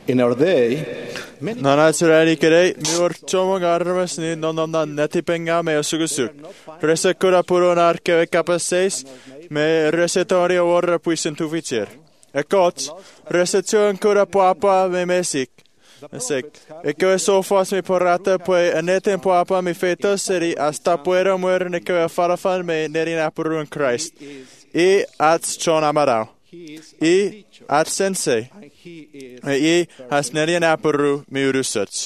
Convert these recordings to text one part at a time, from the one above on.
In our day, many Nanatsurari kere miur chomo garmas ni nonona netipenga me osugusuk. Rese kura puro narke kapaseis me resetoria orra puisen tuvicer. Ekot, resetion kura papa me mesik. Mesik. Eko sofas me porata pue aneten papa me fetos seri hasta puero muer neko farafan me nerina purun Christ. I at chon amarao. I at sensei. I has nerina puru mi urusats.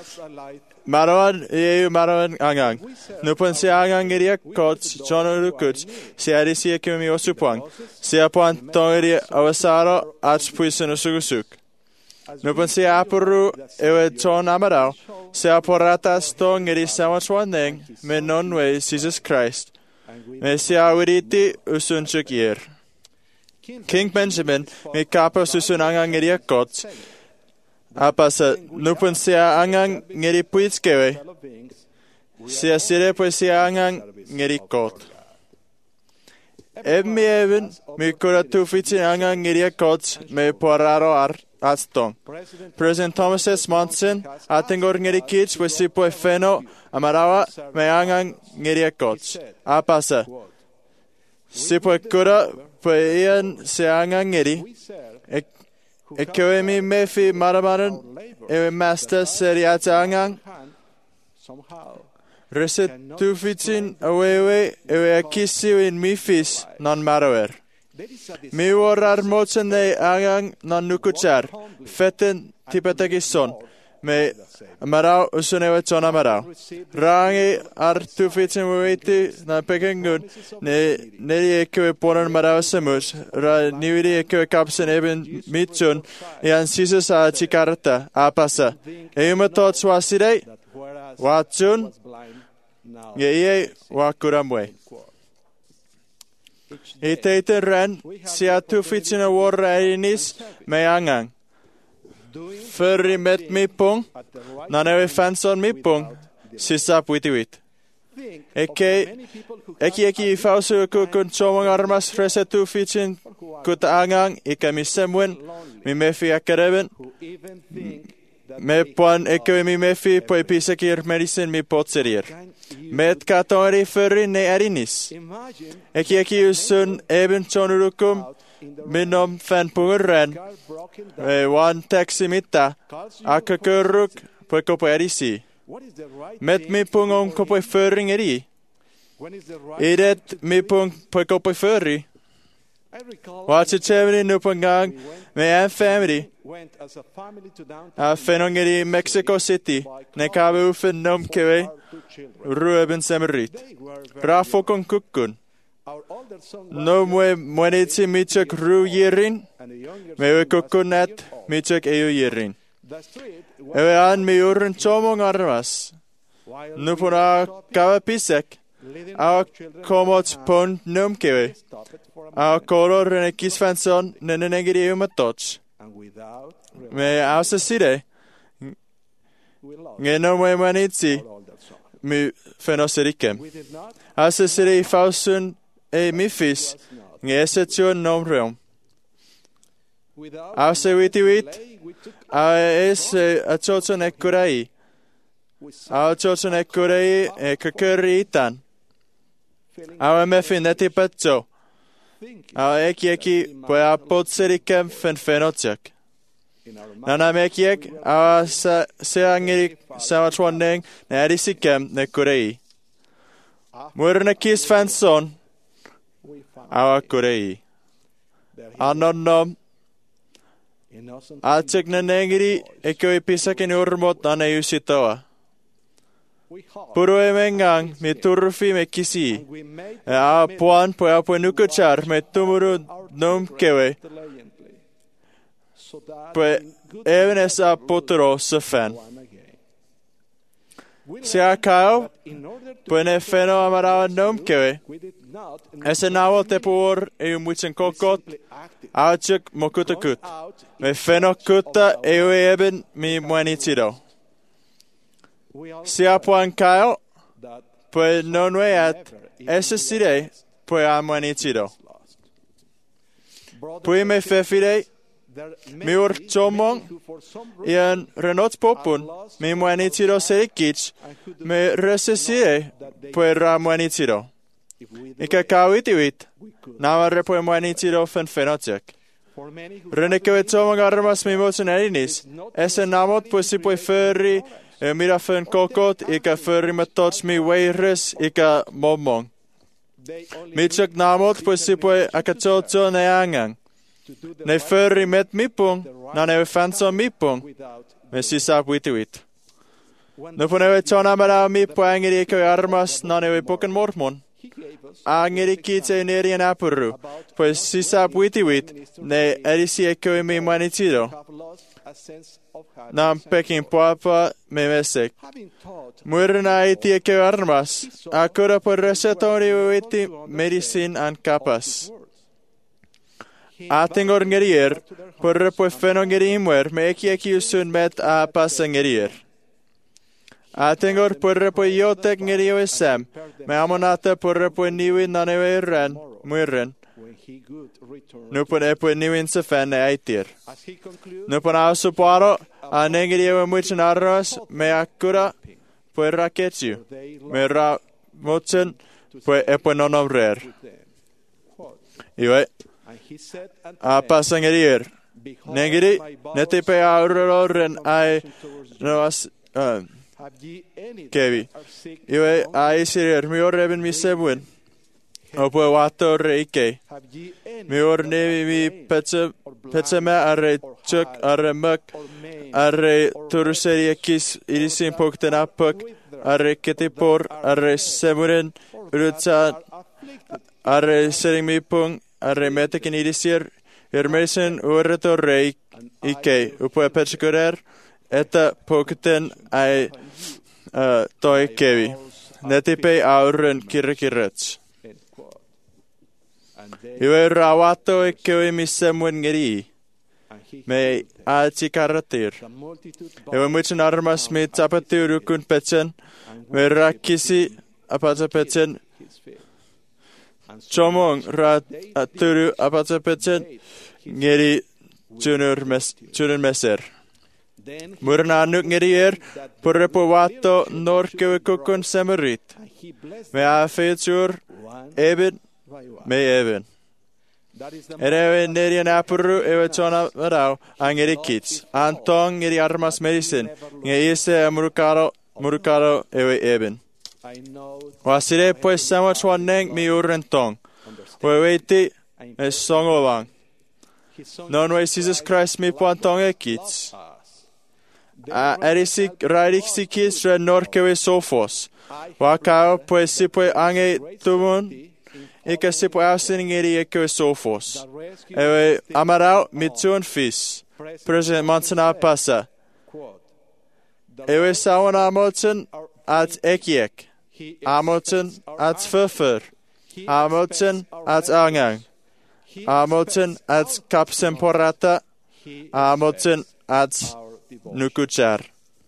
Marawan angang. Nupon si angang iria kots chono rukuts si arisi ekumi osupang. Si apuan tongiri awasaro at puisen usugusuk. Nupon si apuru ewe chon amarao si aporatas tongiri samachwaneng me nonwe Jesus Christ. Me si awiriti usunchuk ir. King Benjamin me kapos usun angang iria kots. Apasa nupun sia angang ngeri puitskewe. Sia sire po sia angang ngeri kot. Ebmi even mi kuratu fitin angang ngeri kot me poraro astong. President Thomas S. Monson atingor ngeri kits po si po feno amarawa me angang ngeri kot. Apasa si po kura po ian si angang ngeri. Ekoe mi mefi maramaran ewe master seriat angang reset tu fitin awewe ewe akisi in mifis non maroer. Mi warar mochen ne angang non nukuchar feten tipetakison me marau usunewe chona marau. Rangi ar tu fitin weti na pekengun ne neri ekoe poran marau semus ra niwiri ekoe kapsen eben mitchun ian sisus a chikarata apasa. Euma tots wasirei watchun ye wakuramwe. Iteiten ren sia tu fitin a warra inis me angang. Förri met mi pung, nanewe fanson mi pung, sisa puitiwit. Eki fausu kun chomong armas resetu fitin kut angang ika mi semwen, mi mefi akareven, me puan eko mi mefi po episakir medicine mi potserir. Met katori förri ne erinis. Eki usun eben chonurukum, minom fan pungurren, wan taximita, akakurruk, po kopo erisi. Met mi pungong kopo förring eri. Idet mi pung po kopo förri. Watcha chemini nupangang, me en family. Fenong eri Mexico City, ne kabe ufen nom kewe, rueben semerit. Rafokon kukun. No mwenitsi michak ru yerin, mewe kukunat michak eyu yerin. Ewe an mi urun chomong armas. Nupuna kawa pisek, a komot pon numkewe. A kolor ne kisfanson nenenegiri umatoch. Me ausa sire. Ngeno mwenitsi mi fenoserikem. Ausa sire fausun e mifis ngesetio nomreum. Ause witiwit a ese a chochon ekurai. A chochon ekurai e kakuritan. A mefi neti patcho. A eki po a potserikem fenotjak. Nana mekiek a se angiri samachwaneng ne arisikem ne kurei. Murne kis fanson. Awa kurei. Anonnom. Atsek na nengiri eko ipisakin urmot na yusitoa. Puro emengang mi turfi me kisi. A puan po a nukuchar me tumuru nom kewe. Pe even esa potro sefen. Se a kao po ne feno amarawa nom kewe. Ese nawo te por e muchen kokot. Aachuk mokutakut. Me fenokuta ewe eben mi muenitido. Si apuan kao, pues nonwe at ese sire, pues a muenitido. Puis me fefire, Mi ur chomong ian renot popun mi muanitiro serikich me resesie puera muanitiro. Ika kauitiwit navarre pue muanitiro fenfenotek. Renikewe chomong armas mi mosen erinis ese namot pusi pue förri mira fen kokot ika förri metots mi weiris ika momong. Mitsak namot pusi pue akachocho ne angang. Ne förri met mipung, na ne fanso mipung, me sisap witiwit. No punewe chona mera mipu angiri ikaw armas na newe poken mormon. Angiri kitse nerian apuru, pues sisap witiwit, ne erisi ikaw mi manitido. Nam pekin puapa me mesek. Murna iti ikaw armas, akura por resetori witi medicine an kapas. Atingor ngerier, porre po feno ngerimwer, me eki usun met a pasa ngerier. Atingor porre po yotek ngerio esem, me amonate porre po niwin nanewe ren, muirren. Nupon epo niwin se fenne aitir. Nupon ausu paro, a nengerio muchen arras, me akura, po raketiu, me ra mochen, po epo nonomrer. Iwe. Apa sangerier. Negiri, netipe auroren ai noas kevi. Iwe ai sirier, mi orreben mi sebuen. Opo wato reike. Mi ornevi mi petse me arre chuk arre muk arre turuseri kis irisin pokten apuk arre ketipor arre seburen urutsa arre sering mi pung arre metekin irisir irmesen urreto reik ike upo petsikurer eta pokten ai toi kevi. Netipe auren kirkirets. Iwe rawato ikewe misemwen ngeri. Me aci karatir. Iwe muchen armas me tapati urukun petsen. Me rakisi apata petsen. Chomong turu apata petsen. Ngeri chunur meser. Murna anuk ngerier. Purrepo wato norkewe kukun semerit. Me afetur eben. Me even. Erewe nerian apuru ewe chona varau angeri kits. Antong ngeri armas medicine. Nge ise murukaro ewe eben. Wasire pues samach waneng mi urentong. Weweti e songolang. Non we Jesus Christ mi puantong e kits. Erisik raidik sikis re norkewe sofos. Wakao pues sipwe ange tumun. Ika sipo ausin ngeri eke sofos. Ewe amarau mitun fis. President Monsana pasa. Ewe sawan amoten at ekiek. Amoten at fuffer. Amoten at angang. Amoten at kapsemporata. Amoten at nukuchar.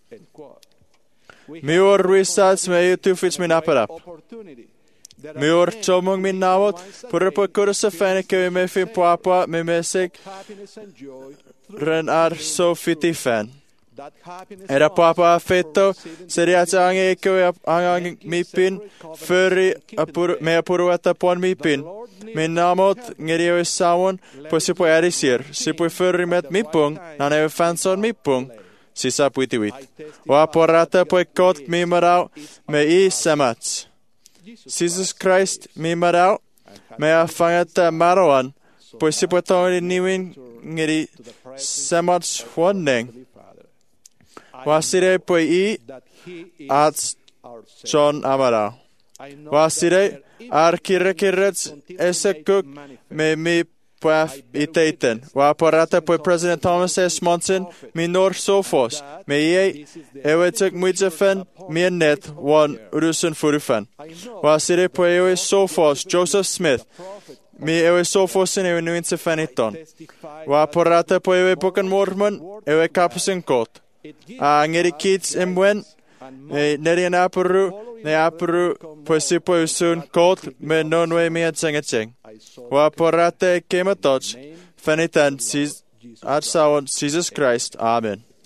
Mior ruisats me tufits min aparap. Mi or chomong min nawot, purrepo kursa fenike me fin puapua me mesek ren ar so fiti fen. Era puapua fetto, seriata ange eke angang mipin, furri me apuruata pon mipin. Min namot ngerio sawon, po sipo erisir, sipo furri met mipung, nane fanson mipung, sisa puitiwit. Wa porata po kot mi marau, me I semats. Jesus Christ mi marau, me afangata maroan, pues si potong niwin ngiri semats huaneng. Wasire po I at John amarau. Wasire ar kirrekirrets esekuk me mi puaf iteiten. Wa porata po President Thomas S. Monson mi nor sofos. Me ie ewetek muitzefen mi net wan urusun furufen. Wasire po ewe sofos Joseph Smith. Mi ewe sofos in ewe nuinzefen iton. Wa porata po ewe poken mormon ewe kapusin kot. Ngeri kids imwen nerian apuru ne apuru po sipo usun kot me nonwe mi at sengetseng. Wa porate kematoch fenitan At saon Jesus Christ. Amen.